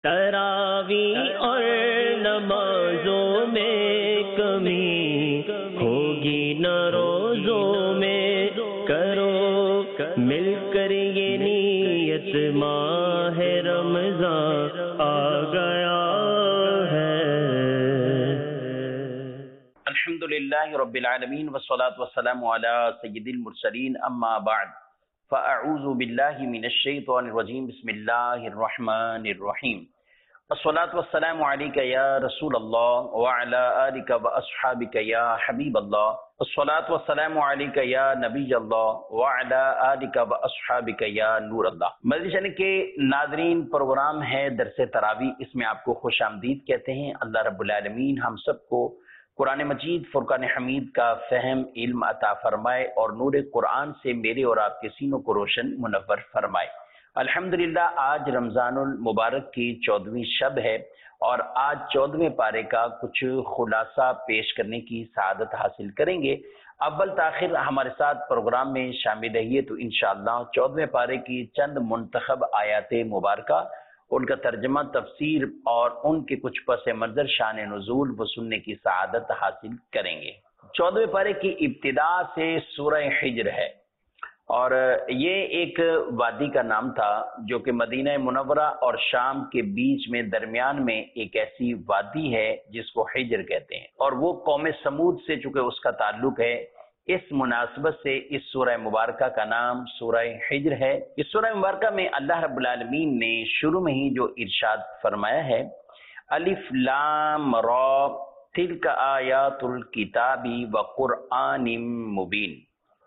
تراوی اور نمازوں میں کمی ہوگی نہ روزوں میں، کرو مل کر یہ نیت، ماہ رمضان آ گیا ہے۔ الحمدللہ رب العالمین والصلاة والسلام علی سید المرسلین، اما بعد فاعوذ باللہ من الشیطان الرجیم، بسم اللہ الرحمن الرحیم۔ الصلاة والسلام علیک یا رسول اللہ وعلی آلک واصحابک یا حبیب اللہ، الصلاة والسلام علیک یا نبی اللہ وعلی آلک واصحابک یا نور اللہ۔ مدنی چینل کے ناظرین، پروگرام ہے درس تراویح، اس میں آپ کو خوش آمدید کہتے ہیں۔ اللہ رب العالمین ہم سب کو قرآن مجید فرقان حمید کا فہم علم عطا فرمائے اور نور قرآن سے میرے اور آپ کے سینوں کو روشن منور فرمائے۔ الحمدللہ آج رمضان المبارک کی 14ویں شب ہے اور آج 14ویں پارے کا کچھ خلاصہ پیش کرنے کی سعادت حاصل کریں گے۔ اول تاخیر ہمارے ساتھ پروگرام میں شامل رہیے تو انشاءاللہ 14ویں پارے کی چند منتخب آیات مبارکہ، ان کا ترجمہ، تفسیر اور ان کے کچھ پس منظر، شان نزول وہ سننے کی سعادت حاصل کریں گے۔ 14ویں پارے کی ابتدا سے سورہ حجر ہے اور یہ ایک وادی کا نام تھا جو کہ مدینہ منورہ اور شام کے بیچ میں درمیان میں ایک ایسی وادی ہے جس کو حجر کہتے ہیں، اور وہ قوم سمود سے چونکہ اس کا تعلق ہے، اس مناسبت سے اس سورہ مبارکہ کا نام سورہ حجر ہے۔ اس سورہ مبارکہ میں اللہ رب العالمین نے شروع میں ہی جو ارشاد فرمایا ہے، الف لام را تلک آیات الکتاب وقرآن مبین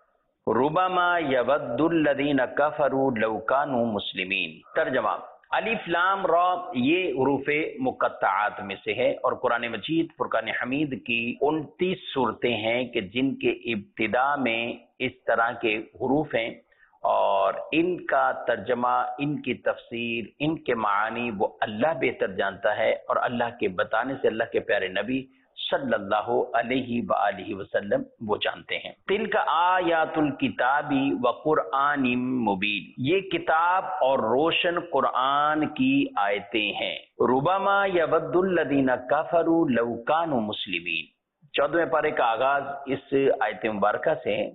ربما یود الذین کفروا لو کانوا مسلمین۔ ترجمہ، الف لام را یہ حروف مقطعات میں سے ہے اور قرآن مجید فرقان حمید کی 29 صورتیں ہیں کہ جن کے ابتدا میں اس طرح کے حروف ہیں، اور ان کا ترجمہ، ان کی تفسیر، ان کے معانی وہ اللہ بہتر جانتا ہے، اور اللہ کے بتانے سے اللہ کے پیارے نبی صلی اللہ علیہ وآلہ وسلم وہ جانتے ہیں۔ تلک آیات الکتاب وقرآن مبین، یہ کتاب اور روشن قرآن کی آیتیں ہیں۔ ربما یود الذین کفروا لو کانوا مسلمین، 14ویں پارے کا آغاز اس آیت مبارکہ سے ہے۔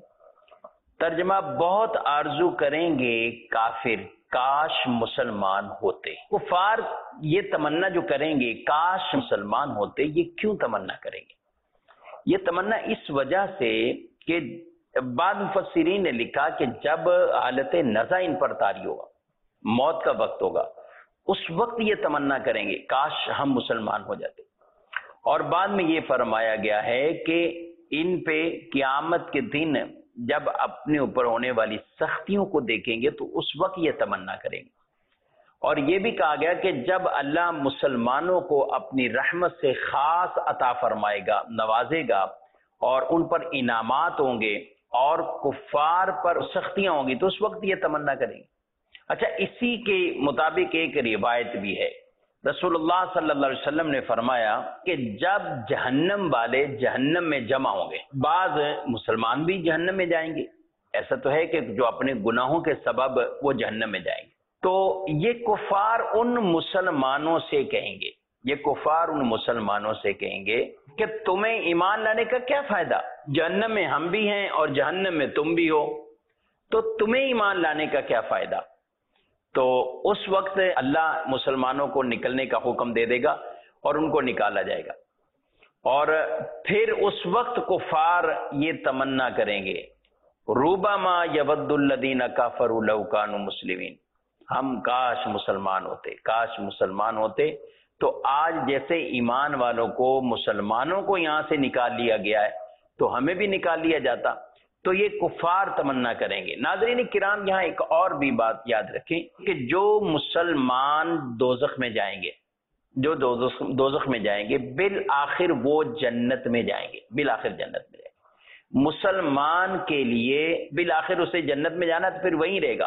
ترجمہ، بہت آرزو کریں گے کافر کاش مسلمان ہوتے۔ کفار یہ تمنا جو کریں گے کاش مسلمان ہوتے، یہ کیوں تمنا کریں گے؟ یہ تمنا اس وجہ سے کہ بعض مفسرین نے لکھا کہ جب حالت نزع ان پر طاری ہوگا، موت کا وقت ہوگا، اس وقت یہ تمنا کریں گے کاش ہم مسلمان ہو جاتے۔ اور بعد میں یہ فرمایا گیا ہے کہ ان پہ قیامت کے دن جب اپنے اوپر ہونے والی سختیوں کو دیکھیں گے تو اس وقت یہ تمنا کریں گے۔ اور یہ بھی کہا گیا کہ جب اللہ مسلمانوں کو اپنی رحمت سے خاص عطا فرمائے گا، نوازے گا، اور ان پر انعامات ہوں گے اور کفار پر سختیاں ہوں گی تو اس وقت یہ تمنا کریں گے۔ اچھا، اسی کے مطابق ایک روایت بھی ہے، رسول اللہ صلی اللہ علیہ وسلم نے فرمایا کہ جب جہنم والے جہنم میں جمع ہوں گے، بعض مسلمان بھی جہنم میں جائیں گے، ایسا تو ہے کہ جو اپنے گناہوں کے سبب وہ جہنم میں جائیں گے، تو یہ کفار ان مسلمانوں سے کہیں گے، یہ کفار ان مسلمانوں سے کہیں گے کہ تمہیں ایمان لانے کا کیا فائدہ؟ جہنم میں ہم بھی ہیں اور جہنم میں تم بھی ہو، تو تمہیں ایمان لانے کا کیا فائدہ؟ تو اس وقت اللہ مسلمانوں کو نکلنے کا حکم دے دے گا اور ان کو نکالا جائے گا، اور پھر اس وقت کفار یہ تمنا کریں گے، ربما یود الذین کفروا لو کانوا مسلمین، ہم کاش مسلمان ہوتے، کاش مسلمان ہوتے۔ تو آج جیسے ایمان والوں کو، مسلمانوں کو یہاں سے نکال لیا گیا ہے تو ہمیں بھی نکال لیا جاتا، تو یہ کفار تمنا کریں گے۔ ناظرین کرام، یہاں ایک اور بھی بات یاد رکھیں کہ جو مسلمان دوزخ میں جائیں گے، جو دوزخ میں جائیں گے، بالآخر وہ جنت میں جائیں گے، بالآخر جنت میں جائیں گے۔ مسلمان کے لیے بالآخر اسے جنت میں جانا تو پھر وہیں رہے گا۔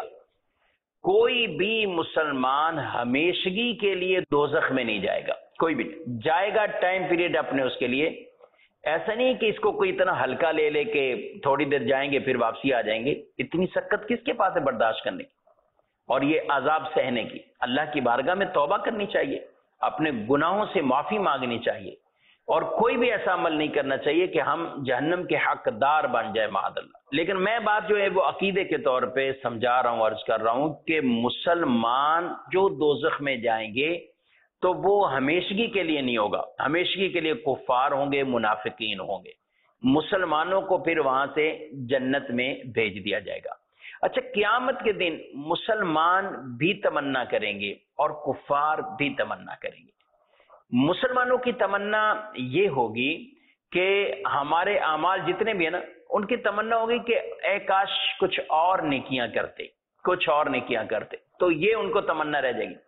کوئی بھی مسلمان ہمیشگی کے لیے دوزخ میں نہیں جائے گا، کوئی بھی نہیں جائے گا، ٹائم پیریڈ اپنے اس کے لیے، ایسا نہیں کہ اس کو کوئی اتنا ہلکا لے لے کہ تھوڑی دیر جائیں گے پھر واپسی آ جائیں گے۔ اتنی سخت کس کے پاس ہے برداشت کرنے کی؟ اور یہ عذاب سہنے کی، اللہ کی بارگاہ میں توبہ کرنی چاہیے، اپنے گناہوں سے معافی مانگنی چاہیے، اور کوئی بھی ایسا عمل نہیں کرنا چاہیے کہ ہم جہنم کے حقدار بن جائے معاذ اللہ۔ لیکن میں بات جو ہے وہ عقیدے کے طور پہ سمجھا رہا ہوں، عرض کر رہا ہوں کہ مسلمان جو دوزخ میں جائیں گے تو وہ ہمیشگی کے لیے نہیں ہوگا، ہمیشگی کے لیے کفار ہوں گے، منافقین ہوں گے، مسلمانوں کو پھر وہاں سے جنت میں بھیج دیا جائے گا۔ اچھا، قیامت کے دن مسلمان بھی تمنا کریں گے اور کفار بھی تمنا کریں گے۔ مسلمانوں کی تمنا یہ ہوگی کہ ہمارے اعمال جتنے بھی ہیں نا، ان کی تمنا ہوگی کہ اے کاش کچھ اور نیکیاں کرتے، کچھ اور نیکیاں کرتے، تو یہ ان کو تمنا رہ جائے گی۔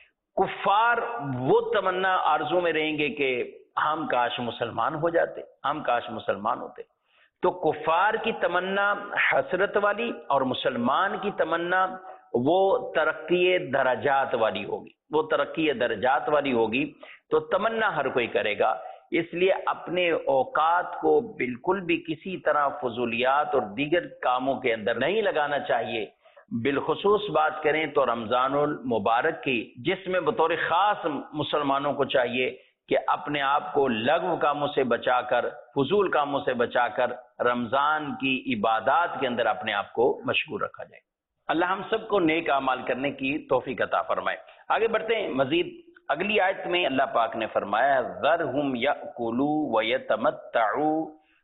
کفار وہ تمنا آرزو میں رہیں گے کہ ہم کاش مسلمان ہو جاتے، ہم کاش مسلمان ہوتے۔ تو کفار کی تمنا حسرت والی اور مسلمان کی تمنا وہ ترقی درجات والی ہوگی، وہ ترقی درجات والی ہوگی۔ تو تمنا ہر کوئی کرے گا، اس لیے اپنے اوقات کو بالکل بھی کسی طرح فضولیات اور دیگر کاموں کے اندر نہیں لگانا چاہیے۔ بالخصوص بات کریں تو رمضان المبارک کی، جس میں بطور خاص مسلمانوں کو چاہیے کہ اپنے آپ کو لغو کاموں سے بچا کر، فضول کاموں سے بچا کر رمضان کی عبادات کے اندر اپنے آپ کو مشغول رکھا جائے۔ اللہ ہم سب کو نیک اعمال کرنے کی توفیق عطا فرمائے۔ آگے بڑھتے ہیں مزید۔ اگلی آیت میں اللہ پاک نے فرمایا ذرہم یأکلوا ویتمتعوا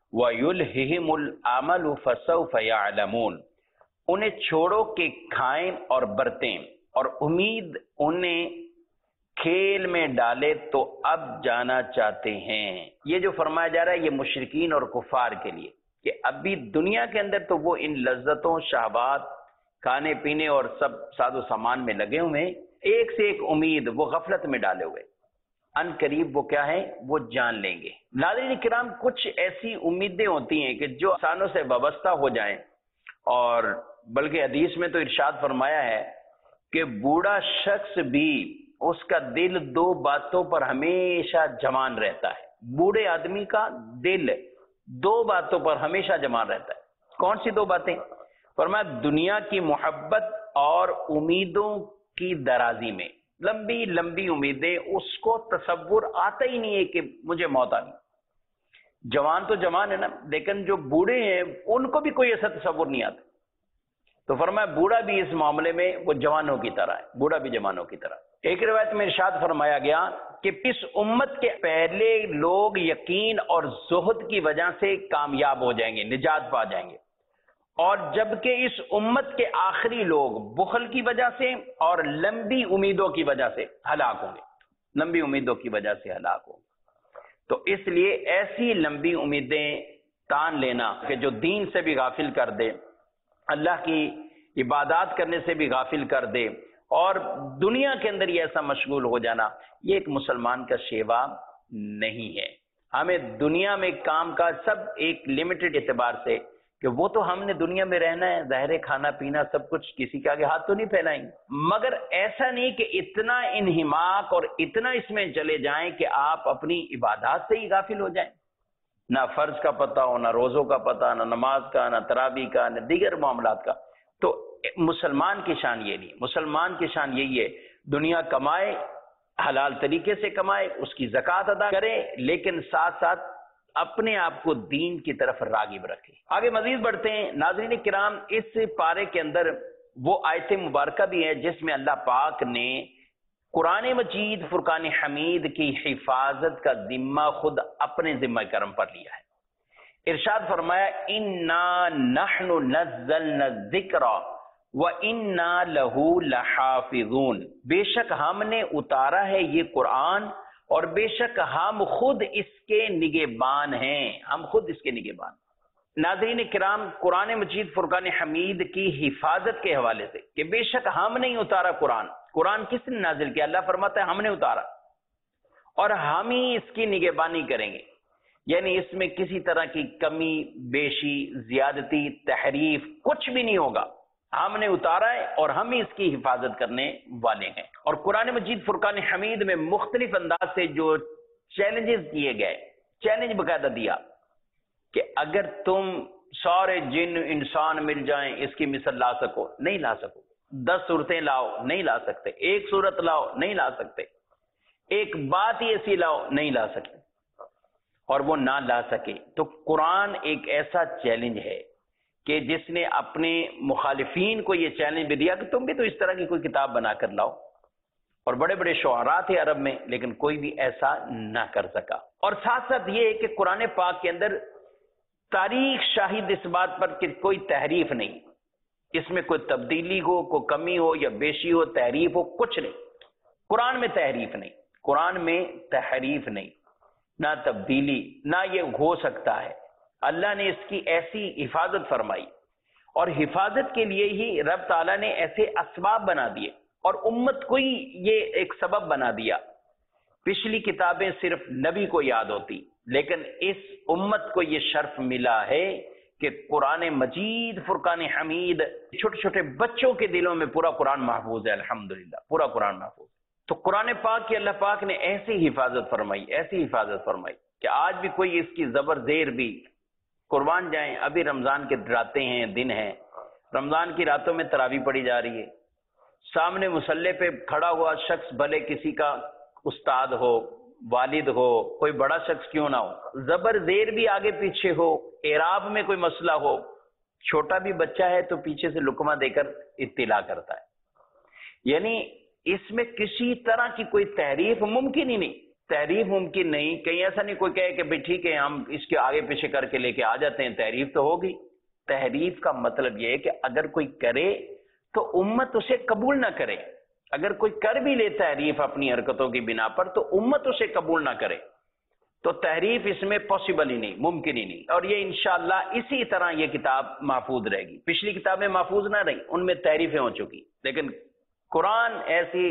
ویلہہم الامل فسوف یعلمون، انہیں چھوڑو کہ کھائیں اور برتیں، اور امید انہیں کھیل میں ڈالے تو اب جانا چاہتے ہیں۔ یہ جو فرمایا جا رہا ہے یہ مشرکین اور کفار کے لیے، کہ ابھی دنیا کے اندر تو وہ ان لذتوں، شہوات، کھانے پینے اور سب ساز و سامان میں لگے ہوئے ہیں، ایک سے ایک امید وہ غفلت میں ڈالے ہوئے، ان قریب وہ کیا ہے، وہ جان لیں گے۔ ناظرین کرام، کچھ ایسی امیدیں ہوتی ہیں کہ جو انسانوں سے وابستہ ہو جائیں، اور بلکہ حدیث میں تو ارشاد فرمایا ہے کہ بوڑھا شخص بھی اس کا دل دو باتوں پر ہمیشہ جمان رہتا ہے۔ بوڑھے آدمی کا دل دو باتوں پر ہمیشہ جمان رہتا ہے۔ کون سی دو باتیں؟ فرمایا دنیا کی محبت اور امیدوں کی درازی میں، لمبی لمبی امیدیں، اس کو تصور آتا ہی نہیں ہے کہ مجھے موت آنی۔ جوان تو جوان ہے نا، لیکن جو بوڑھے ہیں ان کو بھی کوئی ایسا تصور نہیں آتا۔ تو فرمایا بوڑھا بھی اس معاملے میں وہ جوانوں کی طرح ہے، بوڑھا بھی جوانوں کی طرح۔ ایک روایت میں ارشاد فرمایا گیا کہ اس امت کے پہلے لوگ یقین اور زہد کی وجہ سے کامیاب ہو جائیں گے، نجات پا جائیں گے، اور جبکہ اس امت کے آخری لوگ بخل کی وجہ سے اور لمبی امیدوں کی وجہ سے ہلاک ہوں گے، لمبی امیدوں کی وجہ سے ہلاک ہوں گے۔ تو اس لیے ایسی لمبی امیدیں تان لینا کہ جو دین سے بھی غافل کر دے، اللہ کی عبادات کرنے سے بھی غافل کر دے، اور دنیا کے اندر یہ ایسا مشغول ہو جانا، یہ ایک مسلمان کا شیوا نہیں ہے۔ ہمیں دنیا میں کام کا سب ایک لمیٹڈ اعتبار سے، کہ وہ تو ہم نے دنیا میں رہنا ہے، ظاہر کھانا پینا سب کچھ، کسی کے آگے ہاتھ تو نہیں پھیلائیں گے، مگر ایسا نہیں کہ اتنا انہماک اور اتنا اس میں چلے جائیں کہ آپ اپنی عبادات سے ہی غافل ہو جائیں، نہ فرض کا پتہ ہو، نہ روزوں کا پتہ، نہ نماز کا، نہ تراویح کا، نہ دیگر معاملات کا۔ تو مسلمان کی شان یہ نہیں، مسلمان کی شان یہی ہے دنیا کمائے، حلال طریقے سے کمائے، اس کی زکوٰۃ ادا کرے، لیکن ساتھ ساتھ اپنے آپ کو دین کی طرف راغب رکھے۔ آگے مزید بڑھتے ہیں ناظرین کرام، اس پارے کے اندر وہ آیت مبارکہ بھی ہے جس میں اللہ پاک نے قرآن مجید فرقان حمید کی حفاظت کا ذمہ خود اپنے ذمہ کرم پر لیا ہے۔ ارشاد فرمایا اِنَّا نَحْنُ نَزَّلْنَا الذِّكْرَ وَإِنَّا لَهُ لَحَافِظُونَ، بے شک ہم نے اتارا ہے یہ قرآن، اور بے شک ہم خود اس کے نگہبان ہیں، ہم خود اس کے نگہبان۔ ناظرین کرام، قرآن مجید فرقان حمید کی حفاظت کے حوالے سے کہ بے شک ہم نہیں اتارا قرآن، قرآن کس نے نازل کیا؟ اللہ فرماتا ہے ہم نے اتارا، اور ہم ہی اس کی نگہبانی کریں گے، یعنی اس میں کسی طرح کی کمی بیشی، زیادتی، تحریف کچھ بھی نہیں ہوگا۔ ہم نے اتارا ہے اور ہم ہی اس کی حفاظت کرنے والے ہیں۔ اور قرآن مجید فرقان حمید میں مختلف انداز سے جو چیلنجز کیے گئے، چیلنج باقاعدہ دیا کہ اگر تم سارے جن انسان مل جائیں اس کی مثل لا سکو، نہیں لا سکو، 10 صورتیں لاؤ نہیں لا سکتے، ایک صورت لاؤ نہیں لا سکتے، ایک بات ہی ایسی لاؤ نہیں لا سکتے، اور وہ نہ لا سکے تو قرآن ایک ایسا چیلنج ہے کہ جس نے اپنے مخالفین کو یہ چیلنج بھی دیا کہ تم بھی تو اس طرح کی کوئی کتاب بنا کر لاؤ، اور بڑے بڑے شعراء تھے عرب میں لیکن کوئی بھی ایسا نہ کر سکا۔ اور ساتھ ساتھ یہ ہے کہ قرآن پاک کے اندر تاریخ شاہد اس بات پر کہ کوئی تحریف نہیں، اس میں کوئی تبدیلی ہو، کوئی کمی ہو یا بیشی ہو، تحریف ہو، کچھ نہیں۔ قرآن میں تحریف نہیں، قرآن میں تحریف نہیں، نہ تبدیلی، نہ یہ ہو سکتا ہے۔ اللہ نے اس کی ایسی حفاظت فرمائی، اور حفاظت کے لیے ہی رب تعالیٰ نے ایسے اسباب بنا دیے اور امت کو ہی یہ ایک سبب بنا دیا۔ پچھلی کتابیں صرف نبی کو یاد ہوتی، لیکن اس امت کو یہ شرف ملا ہے کہ قرآن مجید، فرقان حمید، چھوٹے چھوٹے بچوں کے دلوں میں پورا قرآن محفوظ ہے، الحمدللہ پورا قرآن محفوظ ہے۔ تو قرآن پاک کی اللہ پاک نے ایسی حفاظت فرمائی، ایسی حفاظت فرمائی کہ آج بھی کوئی اس کی زبر زیر بھی قربان جائیں۔ ابھی رمضان کے راتیں ہیں، دن ہیں، رمضان کی راتوں میں تراویح پڑھی جا رہی ہے، سامنے مصلی پہ کھڑا ہوا شخص بھلے کسی کا استاد ہو، والد ہو، کوئی بڑا شخص کیوں نہ ہو، زبر زیر بھی آگے پیچھے ہو، اعراب میں کوئی مسئلہ ہو، چھوٹا بھی بچہ ہے تو پیچھے سے لقمہ دے کر اطلاع کرتا ہے۔ یعنی اس میں کسی طرح کی کوئی تحریف ممکن ہی نہیں، تحریف ممکن نہیں۔ کہیں ایسا نہیں کوئی کہے کہ بھئی ٹھیک ہے ہم اس کے آگے پیچھے کر کے لے کے آ جاتے ہیں، تحریف تو ہوگی۔ تحریف کا مطلب یہ ہے کہ اگر کوئی کرے تو امت اسے قبول نہ کرے، اگر کوئی کر بھی لے تحریف اپنی حرکتوں کی بنا پر تو امت اسے قبول نہ کرے، تو تحریف اس میں پاسبل ہی نہیں، ممکن ہی نہیں۔ اور یہ انشاءاللہ اسی طرح یہ کتاب محفوظ رہے گی۔ پچھلی کتابیں محفوظ نہ رہی، ان میں تحریفیں ہو چکی، لیکن قرآن ایسی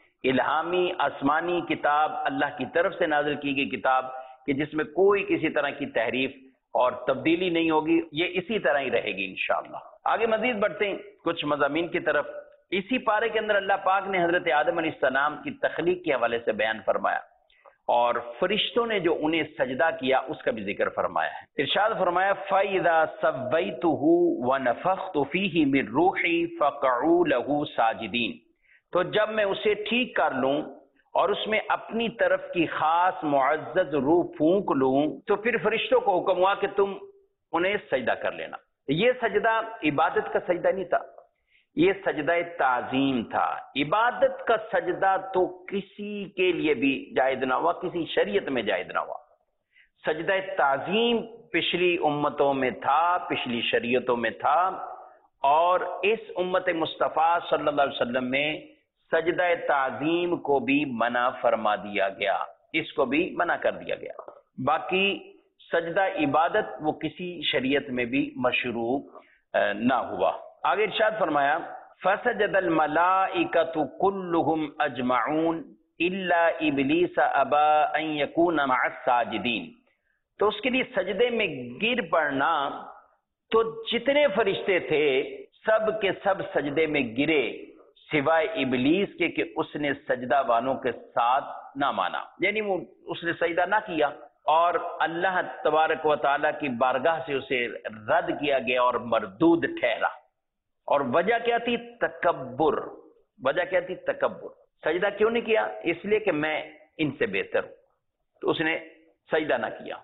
الہامی آسمانی کتاب، اللہ کی طرف سے نازل کی گئی کتاب کہ جس میں کوئی کسی طرح کی تحریف اور تبدیلی نہیں ہوگی، یہ اسی طرح ہی رہے گی انشاءاللہ۔ آگے مزید بڑھتے ہیں کچھ مضامین کی طرف۔ اسی پارے کے اندر اللہ پاک نے حضرت آدم علیہ السلام کی تخلیق کے حوالے سے بیان فرمایا، اور فرشتوں نے جو انہیں سجدہ کیا اس کا بھی ذکر فرمایا ہے۔ ارشاد فرمایا فَإِذَا سَوَّيْتُهُ وَنَفَخْتُ فِيهِ مِن رُوحِي فَقَعُوا لَهُ سَاجِدِينَ، تو جب میں اسے ٹھیک کر لوں اور اس میں اپنی طرف کی خاص معزز روح پھونک لوں تو پھر فرشتوں کو حکم ہوا کہ تم انہیں سجدہ کر لینا۔ یہ سجدہ عبادت کا سجدہ نہیں تھا، یہ سجدہ تعظیم تھا۔ عبادت کا سجدہ تو کسی کے لیے بھی جائز نہ ہوا، کسی شریعت میں جائز نہ ہوا۔ سجدہ تعظیم پچھلی امتوں میں تھا، پچھلی شریعتوں میں تھا، اور اس امت مصطفیٰ صلی اللہ علیہ وسلم میں سجدہ تعظیم کو بھی منع فرما دیا گیا، اس کو بھی منع کر دیا گیا۔ باقی سجدہ عبادت وہ کسی شریعت میں بھی مشروع نہ ہوا۔ آگے ارشاد فرمایا فَسَجَدَ الْمَلَائِكَةُ كُلُّهُمْ أَجْمَعُونَ إِلَّا إِبْلِيسَ أَبَى أَن يَكُونَ مَعَ السَّاجِدِينَ، تو اس کے لیے سجدے میں گر پڑنا، تو جتنے فرشتے تھے سب کے سب سجدے میں گرے سوائے ابلیس کے کہ اس نے سجدہ والوں کے ساتھ نہ مانا، یعنی وہ اس نے سجدہ نہ کیا اور اللہ تبارک و تعالیٰ کی بارگاہ سے اسے رد کیا گیا اور مردود ٹھہرا۔ اور وجہ کیا تھی؟ تکبر۔ وجہ کیا تھی؟ تکبر۔ سجدہ کیوں نہیں کیا؟ اس لیے کہ میں ان سے بہتر ہوں، تو اس نے سجدہ نہ کیا۔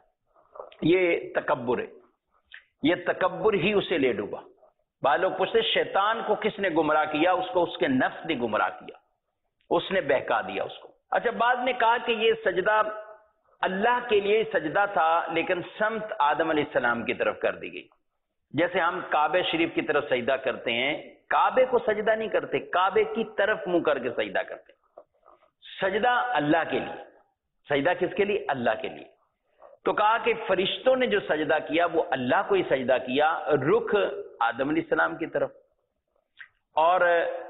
یہ تکبر ہے، یہ تکبر ہی اسے لے ڈوبا۔ بعض لوگ پوچھتے شیطان کو کس نے گمراہ کیا؟ اس کو اس کے نفس نے گمراہ کیا، اس نے بہکا دیا اس کو۔ اچھا، بعض نے کہا کہ یہ سجدہ اللہ کے لیے سجدہ تھا لیکن سمت آدم علیہ السلام کی طرف کر دی گئی۔ جیسے ہم کعبہ شریف کی طرف سجدہ کرتے ہیں، کعبے کو سجدہ نہیں کرتے، کعبے کی طرف منہ کر کے سجدہ کرتے ہیں۔ سجدہ اللہ کے لیے، سجدہ کس کے لیے؟ اللہ کے لیے۔ تو کہا کہ فرشتوں نے جو سجدہ کیا وہ اللہ کو ہی سجدہ کیا، رخ آدم علیہ السلام کی طرف۔ اور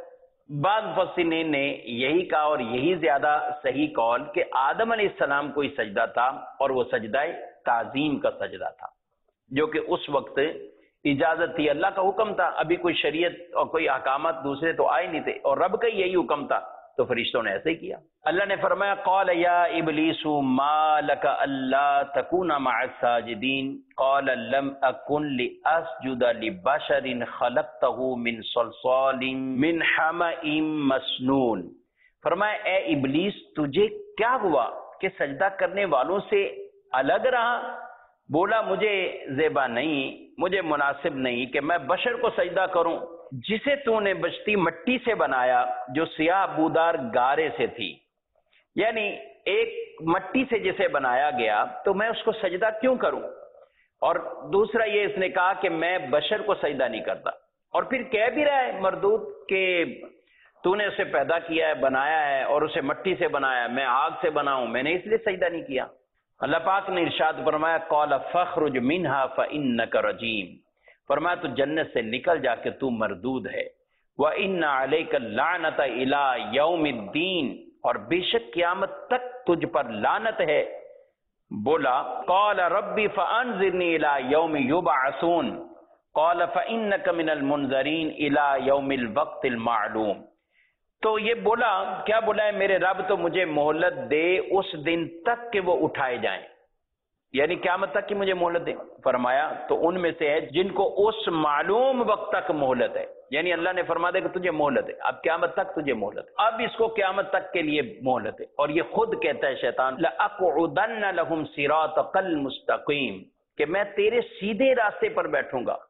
بعض مفسرین نے یہی کہا، اور یہی زیادہ صحیح قول، کہ آدم علیہ السلام کو ہی سجدہ تھا، اور وہ سجدہ تعظیم کا سجدہ تھا، جو کہ اس وقت اجازت تھی، اللہ کا حکم تھا۔ ابھی کوئی شریعت اور کوئی احکامات دوسرے تو آئے نہیں تھے، اور رب کا یہی حکم تھا، تو فرشتوں نے ایسے ہی کیا۔ اللہ نے فرمایا قال یا ابلیس ما لک الا تکون مع الساجدین قال لم اکن لاسجد لبشر خلقته من صلصال من حمأ مسنون۔ فرمایا اے ابلیس تجھے کیا ہوا کہ سجدہ کرنے والوں سے الگ رہا؟ بولا مجھے زیبا نہیں، مجھے مناسب نہیں کہ میں بشر کو سجدہ کروں جسے تو نے بچتی مٹی سے بنایا جو سیاہ بودار گارے سے تھی، یعنی ایک مٹی سے جسے بنایا گیا تو میں اس کو سجدہ کیوں کروں؟ اور دوسرا یہ اس نے کہا کہ میں بشر کو سجدہ نہیں کرتا، اور پھر کہہ بھی رہا ہے مردود کہ تو نے اسے پیدا کیا ہے، بنایا ہے، اور اسے مٹی سے بنایا ہے، میں آگ سے بناؤں، میں نے اس لیے سجدہ نہیں کیا۔ اللہ پاک نے ارشاد فرمایا قال فاخرج منها فانك رجیم، فرمایا تو جنت سے نکل جا کے تو مردود ہے، وان علیک اللعنۃ الی یوم الدین، اور بے شک قیامت تک تجھ پر لعنت ہے۔ بولا قال ربی فانظرنی الی یوم یبعثون قال فانک من المنذرین الی یوم الوقت المعلوم۔ تو یہ بولا کیا بولا ہے میرے رب تو مجھے مہلت دے اس دن تک کہ وہ اٹھائے جائیں، یعنی قیامت تک کی مجھے مہلت دے۔ فرمایا تو ان میں سے ہے جن کو اس معلوم وقت تک مہلت ہے، یعنی اللہ نے فرما دیا کہ تجھے مہلت ہے، اب قیامت تک تجھے مہلت ہے، اب اس کو قیامت تک کے لیے مہلت ہے۔ اور یہ خود کہتا ہے شیطان لَأَقْعُدَنَّ لَهُمْ صِرَاطَكَ الْمُسْتَقِيمَ، کہ میں تیرے سیدھے راستے پر بیٹھوں گا،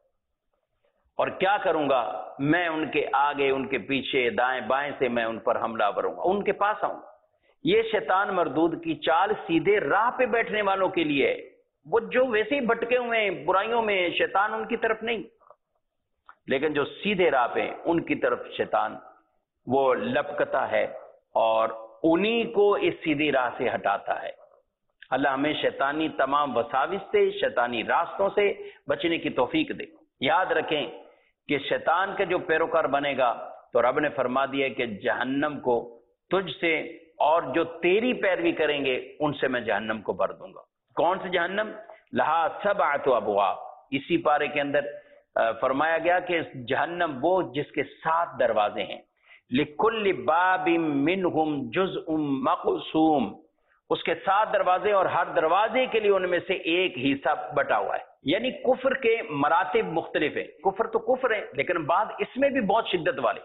اور کیا کروں گا میں ان کے آگے ان کے پیچھے دائیں بائیں سے میں ان پر حملہ کروں گا، ان کے پاس آؤں۔ یہ شیطان مردود کی چال سیدھے راہ پہ بیٹھنے والوں کے لیے ہے، وہ جو ویسے ہی بھٹکے ہوئے ہیں برائیوں میں، شیطان ان کی طرف نہیں، لیکن جو سیدھے راہ پہ ان کی طرف شیطان وہ لپکتا ہے اور انہی کو اس سیدھی راہ سے ہٹاتا ہے۔ اللہ ہمیں شیطانی تمام وساوس سے، شیطانی راستوں سے بچنے کی توفیق دے۔ یاد رکھیں کہ شیطان کا جو پیروکار بنے گا تو رب نے فرما دیا کہ جہنم کو تجھ سے اور جو تیری پیروی کریں گے ان سے میں جہنم کو بھر دوں گا۔ کون سے جہنم؟ لہا سبعۃ ابواب، اسی پارے کے اندر فرمایا گیا کہ جہنم وہ جس کے 7 دروازے ہیں، لکل باب منہم جزء مقسوم، اس کے 7 دروازے اور ہر دروازے کے لیے ان میں سے ایک حصہ بٹا ہوا ہے، یعنی کفر کے مراتب مختلف ہیں، کفر تو کفر ہے لیکن بعد اس میں بھی بہت شدت والے،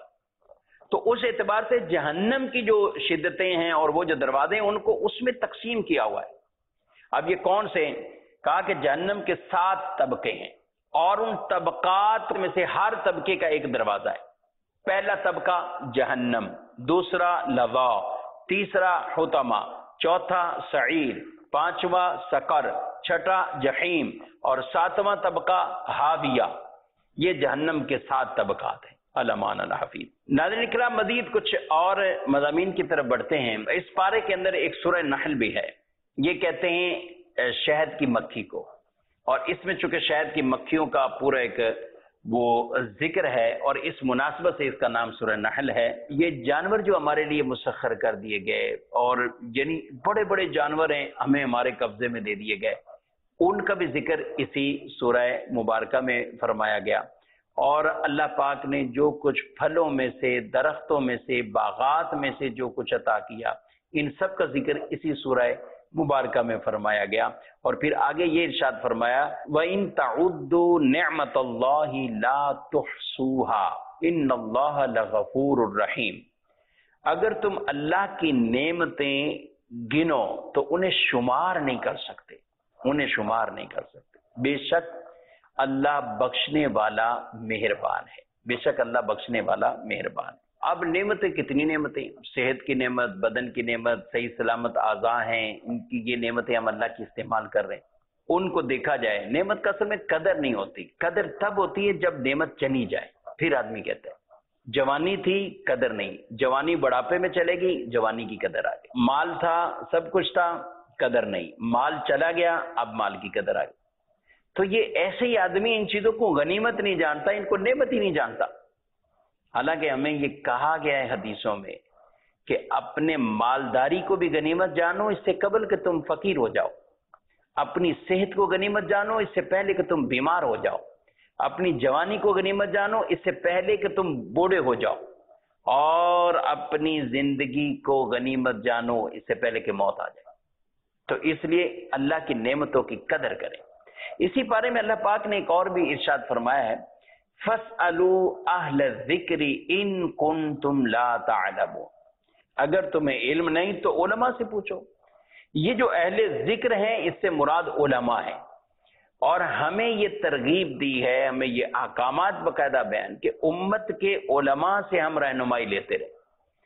تو اس اعتبار سے جہنم کی جو شدتیں ہیں اور وہ جو دروازے ہیں ان کو اس میں تقسیم کیا ہوا ہے۔ اب یہ کون سے ہیں؟ کہا کہ جہنم کے 7 طبقے ہیں، اور ان طبقات میں سے ہر طبقے کا ایک دروازہ ہے۔ پہلا طبقہ جہنم، دوسرا لظا، تیسرا حطمہ، چوتھا سعیر، پانچواں سقر، چھٹا جحیم، اور 7واں طبقہ حاویہ۔ یہ جہنم کے 7 طبقات ہیں۔ علمان الحفیظ۔ ناظرین کرام مزید کچھ اور مضامین کی طرف بڑھتے ہیں۔ اس پارے کے اندر ایک سورہ نحل بھی ہے، یہ کہتے ہیں شہد کی مکھی کو، اور اس میں چونکہ شہد کی مکھیوں کا پورا ایک وہ ذکر ہے اور اس مناسبت سے اس کا نام سورہ نحل ہے۔ یہ جانور جو ہمارے لیے مسخر کر دیے گئے اور یعنی بڑے بڑے جانور ہیں ہمیں ہمارے قبضے میں دے دیے گئے، ان کا بھی ذکر اسی سورہ مبارکہ میں فرمایا گیا، اور اللہ پاک نے جو کچھ پھلوں میں سے، درختوں میں سے، باغات میں سے جو کچھ عطا کیا، ان سب کا ذکر اسی سورہ مبارکہ میں فرمایا گیا۔ اور پھر آگے یہ ارشاد فرمایا وَإِن تَعُدُّوا نِعْمَةَ اللَّهِ لَا تُحْصُوهَا إِنَّ اللَّهَ لَغَفُورٌ رَحِيمٌ، اگر تم اللہ کی نعمتیں گنو تو انہیں شمار نہیں کر سکتے، انہیں شمار نہیں کر سکتے۔ بے شک اللہ بخشنے والا مہربان ہے، بے شک اللہ بخشنے والا مہربان ہے۔ اب نعمتیں کتنی نعمتیں، صحت کی نعمت، بدن کی نعمت، صحیح سلامت اعضاء ہیں، ان کی یہ نعمتیں ہم اللہ کی استعمال کر رہے ہیں، ان کو دیکھا جائے نعمت کا اصل میں قدر نہیں ہوتی، قدر تب ہوتی ہے جب نعمت چلی جائے، پھر آدمی کہتا ہے جوانی تھی قدر نہیں، جوانی بڑھاپے میں چلے گی جوانی کی قدر آ گئی، مال تھا سب کچھ تھا قدر نہیں، مال چلا گیا اب مال کی قدر آ گئی۔ تو یہ ایسے ہی آدمی ان چیزوں کو غنیمت نہیں جانتا، ان کو نعمت ہی نہیں جانتا۔ حالانکہ ہمیں یہ کہا گیا ہے حدیثوں میں کہ اپنے مالداری کو بھی غنیمت جانو اس سے قبل کہ تم فقیر ہو جاؤ، اپنی صحت کو غنیمت جانو اس سے پہلے کہ تم بیمار ہو جاؤ، اپنی جوانی کو غنیمت جانو اس سے پہلے کہ تم بوڑھے ہو جاؤ، اور اپنی زندگی کو غنیمت جانو اس سے پہلے کہ موت آ جائے۔ تو اس لیے اللہ کی نعمتوں کی قدر کریں۔ اسی بارے میں اللہ پاک نے ایک اور بھی ارشاد فرمایا ہے، فَاسْأَلُوا أَهْلَ الذِّكْرِ إِن كُنتُمْ لَا تَعْلَمُونَ، اگر تمہیں علم نہیں تو علماء سے پوچھو۔ یہ جو اہل ذکر ہیں اس سے مراد علماء ہیں، اور ہمیں یہ ترغیب دی ہے، ہمیں یہ احکامات باقاعدہ بیان کہ امت کے علماء سے ہم رہنمائی لیتے رہے۔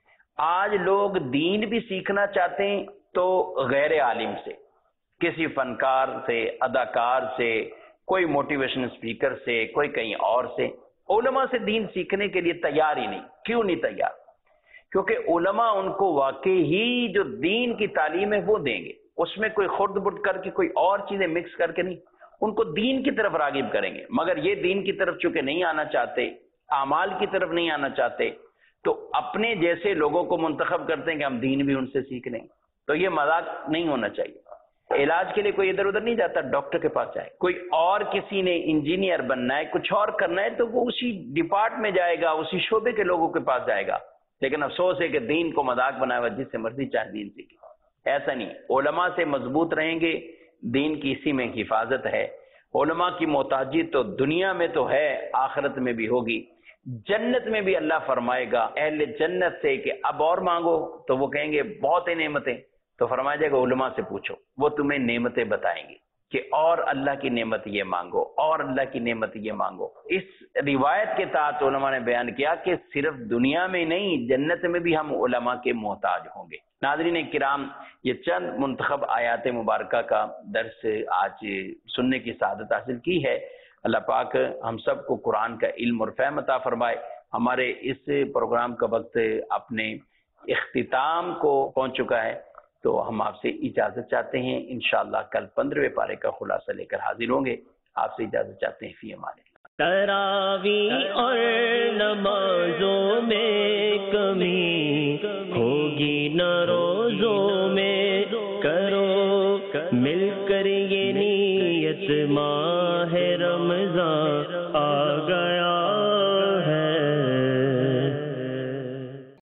آج لوگ دین بھی سیکھنا چاہتے ہیں تو غیر عالم سے، کسی فنکار سے، اداکار سے، کوئی موٹیویشن اسپیکر سے، کوئی کہیں اور سے، علماء سے دین سیکھنے کے لیے تیار ہی نہیں۔ کیوں نہیں تیار؟ کیونکہ علماء ان کو واقعی ہی جو دین کی تعلیم ہے وہ دیں گے، اس میں کوئی خرد برد کر کے کوئی اور چیزیں مکس کر کے نہیں، ان کو دین کی طرف راغب کریں گے۔ مگر یہ دین کی طرف چونکہ نہیں آنا چاہتے، اعمال کی طرف نہیں آنا چاہتے، تو اپنے جیسے لوگوں کو منتخب کرتے ہیں کہ ہم دین بھی ان سے سیکھ لیں۔ تو یہ مذاق نہیں ہونا چاہیے۔ علاج کے لیے کوئی ادھر ادھر نہیں جاتا، ڈاکٹر کے پاس جائے۔ کوئی اور کسی نے انجینئر بننا ہے، کچھ اور کرنا ہے، تو وہ اسی ڈپارٹ میں جائے گا، اسی شعبے کے لوگوں کے پاس جائے گا۔ لیکن افسوس ہے کہ دین کو مذاق بنایا ہوا جس سے مرضی چاہے دین سیکھے، ایسا نہیں۔ علماء سے مضبوط رہیں گے، دین کی اسی میں حفاظت ہے۔ علماء کی محتاجی تو دنیا میں تو ہے، آخرت میں بھی ہوگی۔ جنت میں بھی اللہ فرمائے گا اہل جنت سے کہ اب اور مانگو، تو وہ کہیں گے بہت ہی نعمتیں، تو فرمایا جائے گا علماء سے پوچھو، وہ تمہیں نعمتیں بتائیں گے کہ اور اللہ کی نعمت یہ مانگو، اور اللہ کی نعمت یہ مانگو۔ اس روایت کے تحت علماء نے بیان کیا کہ صرف دنیا میں نہیں، جنت میں بھی ہم علماء کے محتاج ہوں گے۔ ناظرین کرام، یہ چند منتخب آیات مبارکہ کا درس آج سننے کی سعادت حاصل کی ہے۔ اللہ پاک ہم سب کو قرآن کا علم اور فہم عطا فرمائے۔ ہمارے اس پروگرام کا وقت اپنے اختتام کو پہنچ چکا ہے، تو ہم آپ سے اجازت چاہتے ہیں۔ انشاءاللہ کل 15ویں پارے کا خلاصہ لے کر حاضر ہوں گے۔ آپ سے اجازت چاہتے ہیں، فی امان اللہ۔ تراویح اور نمازوں میں کمی ہوگی نہ روزوں میں، کرو مل کر یہ نیت، ماہ رمضان آ گیا